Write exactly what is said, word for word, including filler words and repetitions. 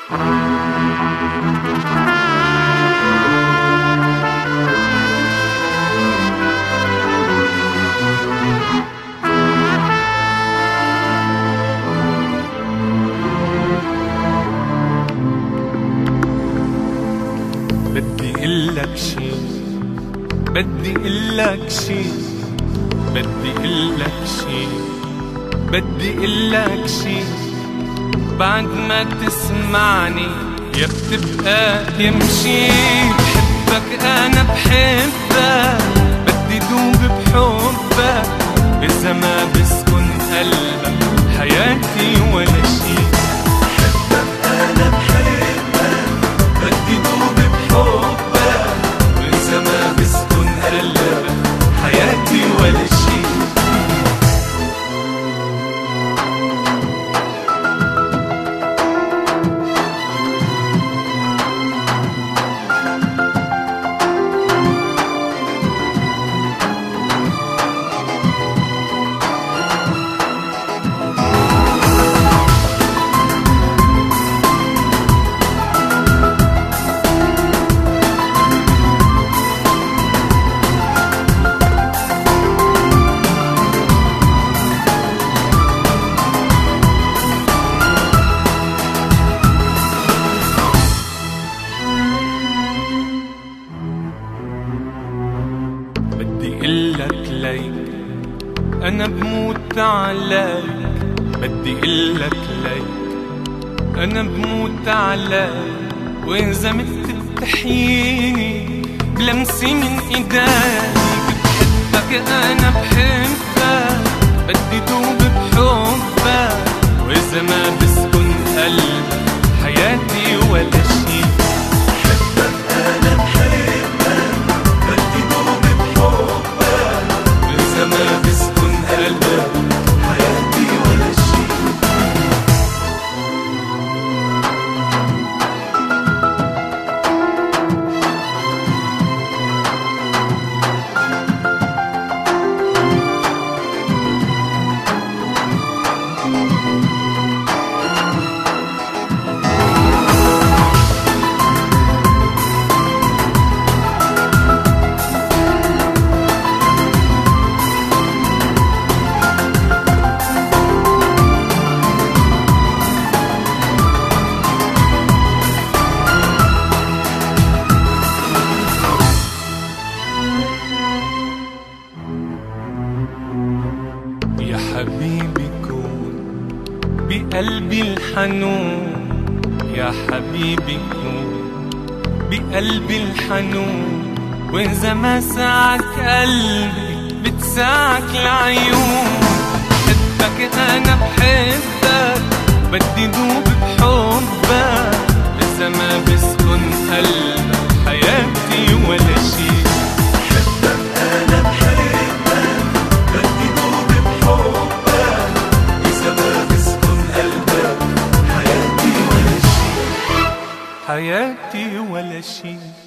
بدي قلك شي، بدي قلك شي، بدي قلك شي، بدي قلك شي. بعد ما تسمعني يا بتبقى يمشي. بحبك أنا بحبك، بدي دوب بحبك، إذا ما بسكن قلبك حياتي ولا شي. بحبك أنا بحبك، بدي دوب بحبك، وإذا ما بسكن قلبك حياتي ولا شي. بدي قلك ليك أنا بموت عليك، بدي قلك ليك أنا بموت عليك، وإذا مت بتحييني بلمسي من إيديك. بحبك أنا بحبك، بدي دوب بحبك، وإذا ما بسكن قلبك حياتي ولا شي. بحبك أنا بحبك، بدي دوب بحبك، وإذا ما بسكن قلبك حياتي ولا شي. يا حبيبي كون بقلبي الحنون، يا حبيبي كون بقلبي الحنون، وإذا ما سعك قلبي بتسعك العيون. بحبك أنا بحبك، بدي دوب بحبك، إذا ما بسكن قلبك حياتي ولا شي. بحبك أنا بحبك، بدي دوب بحبك، إذا ما بسكن قلبك حياتي ولا شي. حياتي ولا شي.